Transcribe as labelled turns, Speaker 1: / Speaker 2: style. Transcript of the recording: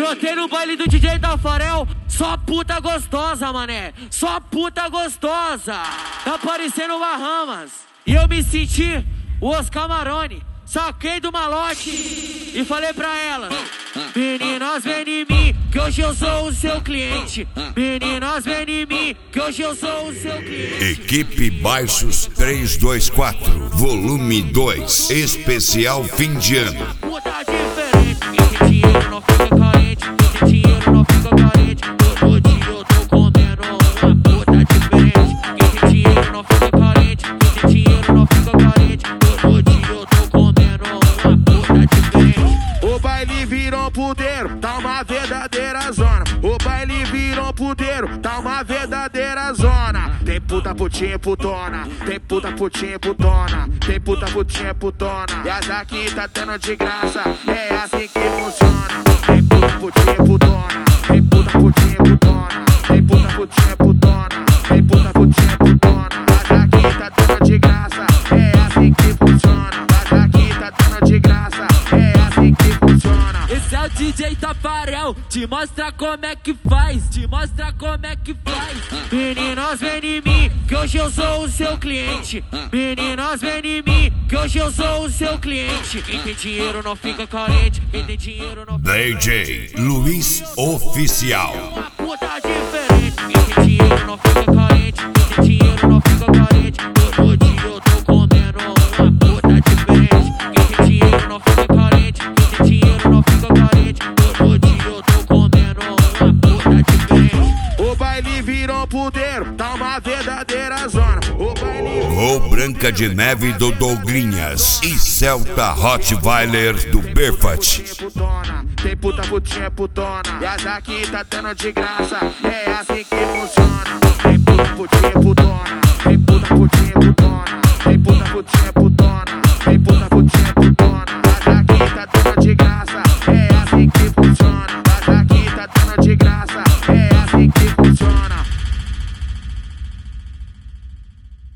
Speaker 1: Brotei no baile do DJ Tafarel, só puta gostosa, mané. Só puta gostosa. Tá parecendo Bahamas. E eu me senti o Oscar Maroni. Saquei do malote e falei pra ela: meninas, vem em mim, que hoje eu sou o seu cliente. Meninas, vem em mim, que hoje eu sou o seu cliente.
Speaker 2: Equipe Baixos 324, volume 2, especial fim de ano.
Speaker 1: Puta diferente, quem tem dinheiro não fica carente. Quem tem dinheiro não fica carente. Todo dia eu tô comendo uma puta diferente. Quem tem dinheiro não fica carente. Quem tem dinheiro não fica carente. Todo dia eu tô comendo uma puta diferente.
Speaker 3: O baile virou puteiro, tá uma verdadeira zona. O baile virou puteiro, tá uma verdadeira zona. Tem puta putinha putona, tem puta putinha putona, tem puta putinha putona. E as aqui tá tendo de graça, é assim que funciona. Tem puta putinha putona, tem puta putinha putona, tem puta putinha putona, tem puta putinha putona. As aqui tá tendo de graça, é assim que funciona. As aqui tá tendo de graça, é assim que funciona.
Speaker 1: Esse é o DJ Tafarel, te mostra como é que faz, te mostra como é que faz. Meninas, vem em mim, que hoje eu sou o seu cliente. Meninas, vem em mim, que hoje eu sou o seu cliente. Quem tem dinheiro não fica carente, quem tem dinheiro não fica
Speaker 2: DJ Luiz Oficial.
Speaker 1: uma puta diferente. Quem tem dinheiro não fica carente, quem tem dinheiro não fica carente. Todo dia eu tô comendo uma puta diferente. Quem tem dinheiro não fica carente, quem tem dinheiro não fica carente. Todo dia eu tô comendo uma puta diferente.
Speaker 3: O baile virou puteiro, tá uma verdadeira zona. O baile
Speaker 2: Gol Branca de Neve do Douglinhas e Celta Rottweiler do Perfat.
Speaker 3: putona, tem puta putinha putona. E as aqui tá tendo de graça, é assim que funciona. Tem puta putinha putona.